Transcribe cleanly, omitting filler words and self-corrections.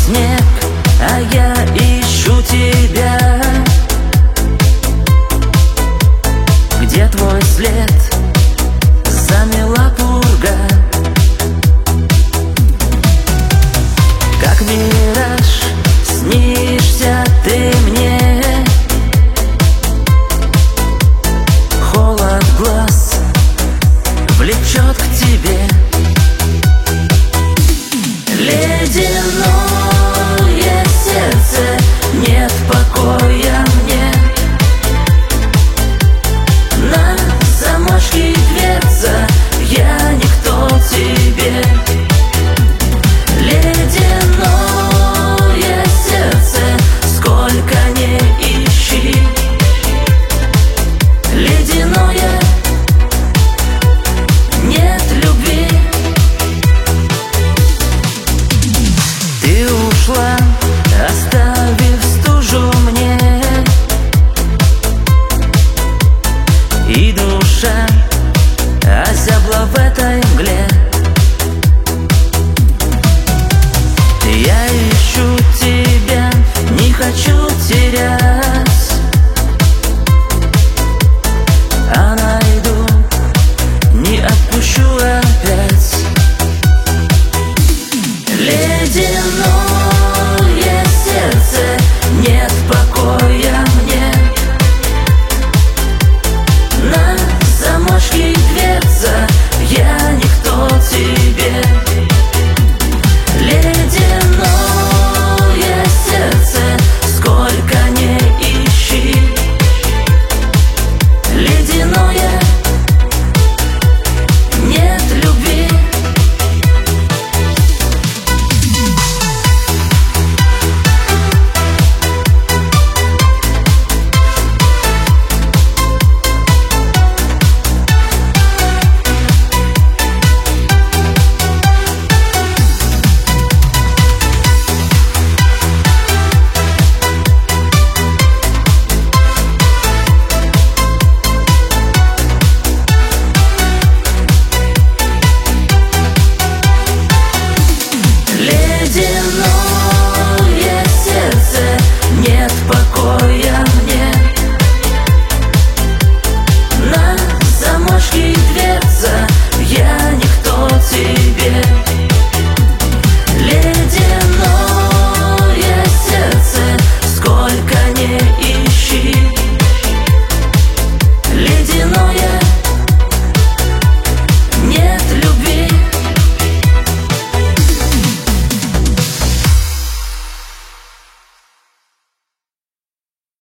снег, а я ищу тебя. Где твой след? Замела пурга. Как мираж снишься ты мне. Холод глаз влечет к тебе. Ледяное сердце, нет покоя мне. На замашке дверца, я никто тебе. Ледяное сердце, сколько не ищи. Ледяное, нет любви. Ты ушла, оставив стужу мне, и душа озябла в этой мгле. Я ищу тебя, не хочу терять, а найду, не отпущу опять. Ледяное сердце, нет покоя мне. На замашке дверца, я никто тебе. Ледяное сердце, сколько не ищи. Ледяное, нет любви. Ледяное сердце, нет покоя мне. На замашке дверца, я никто тебе.